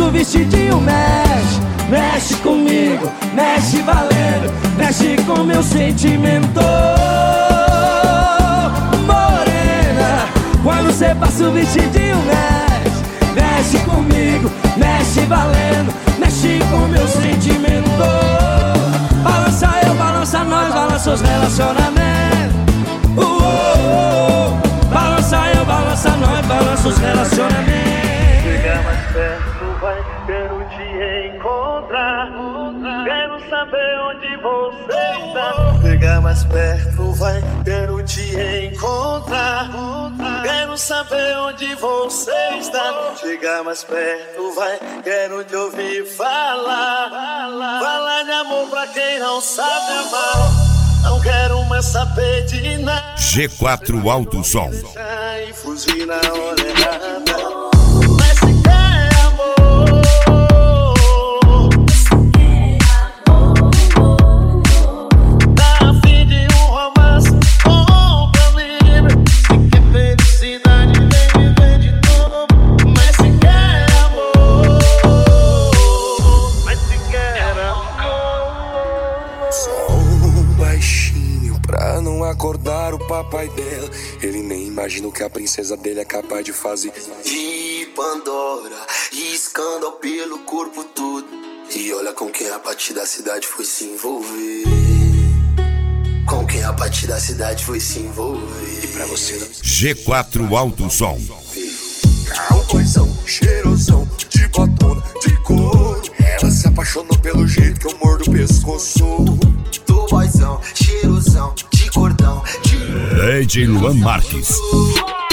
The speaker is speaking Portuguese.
o vestidinho, mexe, mexe comigo, mexe valendo, mexe com meu sentimento. Morena, quando cê passa o vestidinho, mexe, mexe comigo, mexe valendo, mexe com meu sentimento. Balança eu, balança nós, balança os relacionamentos. Balança eu, balança nós, balança os relacionamentos. Chega mais perto, vai, quero te encontrar. Quero saber onde você está. Chega mais perto, vai, quero te encontrar. Quero saber onde você está. Chega mais perto, vai, quero te ouvir falar. Falar de amor pra quem não sabe amar. Não quero mais saber de nada. G4 Alto Som. E fugir na hora errada. Mas se quer amor, tá a fim de um romance bom pra mim. Se quer felicidade, vem viver de novo. Mas se quer amor, mas se quer amor. Som baixinho pra não acordar o papai dela. Ele nem imagina o que a princesa dele é capaz de fazer. E Pandora, escândalo pelo corpo todo. E olha com quem a Pati da cidade foi se envolver. Com quem a Pati da cidade foi se envolver. E pra você não... G4 Alto Som. Cowboyzão, cheirosão, de botona, de couro. Ela se apaixonou pelo jeito que eu mordo o pescoço. Do boyzão, cheirosão, de cordão, de... DJ Luan Marques.